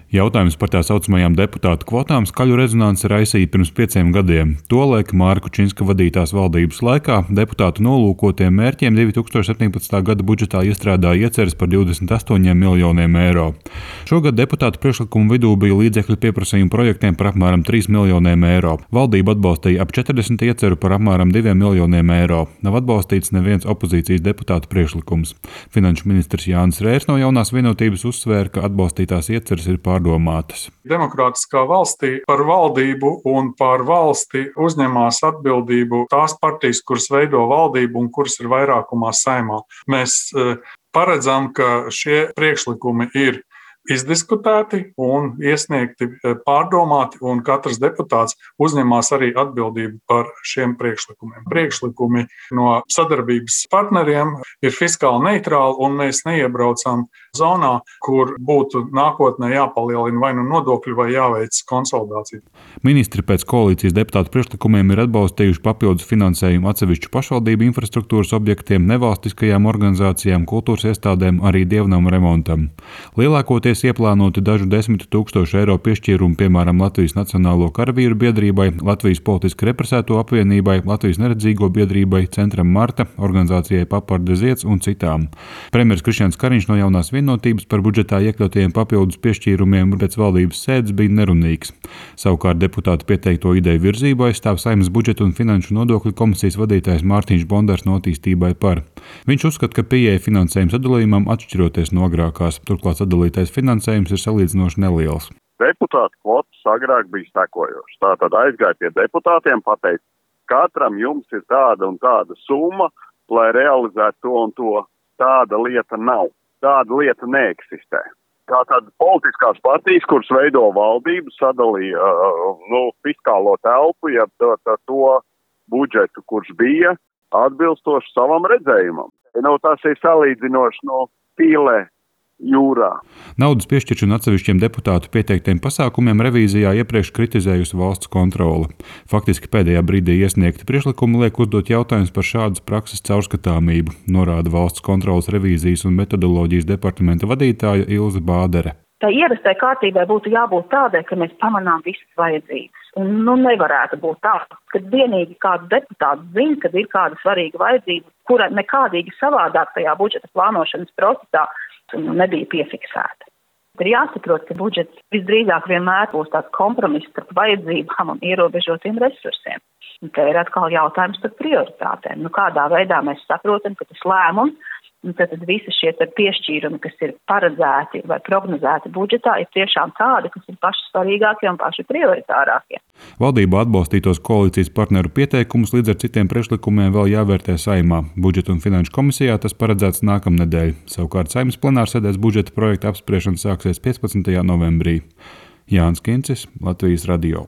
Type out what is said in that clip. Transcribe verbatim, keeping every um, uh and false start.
Jautājums par tā saucamajām deputātu kvotām skaļu rezonanci raisīja pirms pieciem gadiem. Tolaik Māra Kučinska vadītās valdības laikā deputātu nolūkotiem mērķiem divi tūkstoši septiņpadsmitā gada budžetā iestrādāja ieceres par divdesmit astoņiem miljoniem eiro. Šogad deputātu priekšlikumu vidū bija līdzekļu pieprasījumu projektiem par apmēram trīs miljoniem eiro. Valdība atbalstīja ap četrdesmit ieceru par apmēram diviem miljoniem eiro. Nav atbalstīts neviens opozīcijas deputātu priekšlikums. Finanšu ministrs Jānis Rērs no Jaunās Vienotības uzsvēra, ka atbalstītās ieceres ir pārdomātas. Demokrātiskā valstī par valdību un par valsti uzņemās atbildību tās partijas, kuras veido valdību un kuras ir vairākumā Saeimā. Mēs paredzam, ka šie priekšlikumi ir izdiskutēti un iesniegti pārdomāti, un katrs deputāts uzņemās arī atbildību par šiem priekšlikumiem. Priekšlikumi no sadarbības partneriem ir fiskāli neitrāli, un mēs neiebraucam zonā, kur būtu nākotnē jāpalielina vai nu nodokļi vai jāveic konsolidācija. Ministri pēc koalīcijas deputātu priekšlikumiem ir atbalstījuši papildus finansējumu atsevišķu pašvaldību infrastruktūras objektiem, nevalstiskajām organizācijām, kultūras iestādēm, arī dievnamu remontam. Lielākoties ieplānoti dažu desmitu tūkstošu eiro piešķīrumu, piemēram, Latvijas Nacionālo karavīru biedrībai, Latvijas politiski represēto apvienībai, Latvijas neredzīgo biedrībai, Centram Marta, organizācijai Paparde Zieds un citām. Premjers Krišjāns Kariņš no Jaunās Vienotības par budžetā iekļautajiem papildus piešķīrumiem pēc valdības sēdes bija nerunīgs. Savukārt deputātu pieteikto ideju virzību aizstāv Saeimas budžeta un finanšu nodokļu komisijas vadītājs Mārtiņš Bondars no Attīstībai par. Viņš uzskata, ka pieeja finansējuma sadalījumam atšķiroties no agrākās, turklāt sadalītais finansējums ir salīdzinoši neliels. Deputātu kvotas agrāk bija sekojošas. Tātad aizgāja pie deputātiem, pateica, katram jums ir tāda un tāda summa, lai realizētu to un to. Tāda lieta nav. Tāda lieta neeksistē. Tātad politiskās partijas, kuras veido valdību, sadalīja nu, fiskālo telpu, ja to, to budžetu, kurš bija atbilstoši savam redzējumam. Nu, tas ir salīdzinoši no pīlē jūrā. Naudas piešķiršanu atsevišķiem deputātu pieteiktiem pasākumiem revīzijā iepriekš kritizējusi valsts kontrole. Faktiski pēdējā brīdī iesniegti priekšlikumi liek uzdot jautājums par šādas prakses caurskatāmību, norāda valsts kontroles revīzijas un metodoloģijas departamenta vadītāja Ilze Bādere. Tā ierastai kārtībai būtu jābūt tādai, ka mēs pamanām visas vajadzības. Un nu, nevarētu būt tā, ka vienīgi kāds deputāts zina, kad ir kāda svarīga vajadzība, kura nekādīgi savādāk tajā budžeta plānošanas procesā nebija piefiksēta. Ir jāsaprot, ka budžets visdrīzāk vienmēr būs tāds kompromiss starp vajadzībām un ierobežotiem resursiem. Un te ir atkal jautājums par prioritātēm. Nu, kādā veidā mēs saprotam, ka tas lēmums, un tad visi šie piešķīrumi, kas ir paredzēti vai prognozēti budžetā, ir tiešām tādi, kas ir paši svarīgākie un paši prioritārākie. Valdība atbalstītos koalīcijas partneru pieteikumus līdz ar citiem priekšlikumiem vēl jāvērtē Saeimā. Budžeta un finanšu komisijā tas paredzēts nākamnedēļ. Savukārt Saeimas plenārsēdēs budžeta projekta apspriešana sāksies piecpadsmitajā novembrī. Jānis Kincis, Latvijas radio.